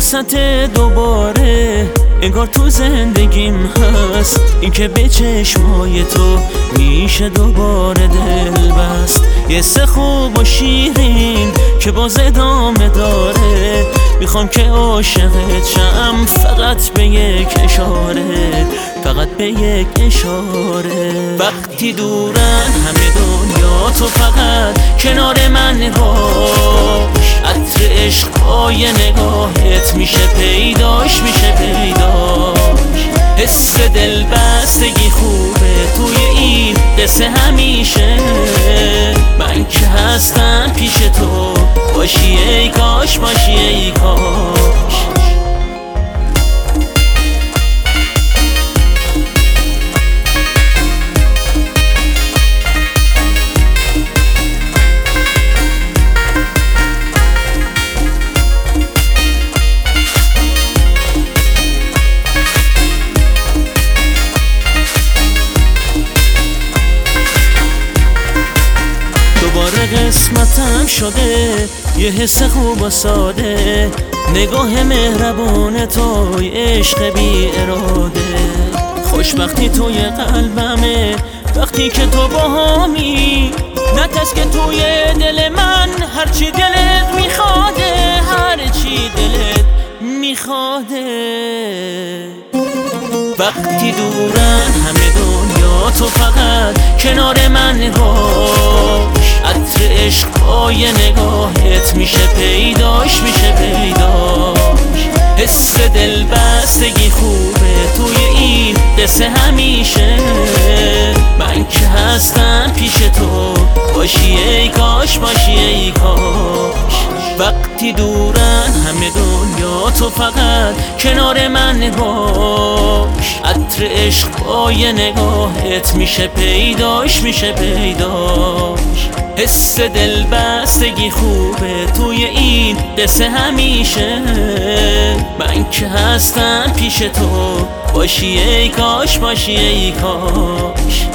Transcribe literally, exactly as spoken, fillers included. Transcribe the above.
فرصت دوباره انگار تو زندگیم هست، این که به چشمای تو میشه دوباره دل بست. یه سه خوب و شیرین که باز ادامه داره، میخوام که عاشقت شم فقط به یک اشاره، فقط به یک اشاره. وقتی دورن همه دنیا، تو فقط کنار من باش. عطر عشقای نگاهت میشه پیداش، میشه پیداش. حس دل بستگی خوبه توی این قصه همیشه. من که هستم پیش تو، باشی ای کاش، باشی ای کاش. دوباره قسمتم شده یه حس خوب و ساده، نگاه مهربون توی عشق بی اراده. خوشبختی توی قلبمه وقتی که تو باهامی، نه کس که توی دل من هرچی دلت میخواده، هرچی دلت میخواده. وقتی دورن همه دنیا، تو فقط کنار من باش. عطر عشقای نگاهت میشه پیداش، میشه پیداش. حس دل بستگی خوبه توی این قصه همیشه. من که هستم پیش تو، باشی ای کاش، باشی ای کاش. وقتی دورن همه دنیا، تو فقط کنار من باش. عطر عشقای نگاهت میشه پیداش، میشه پیداش. حس دل بستگی خوبه توی این قصه همیشه. من که هستم پیش تو، باشی ای کاش، باشی ای کاش.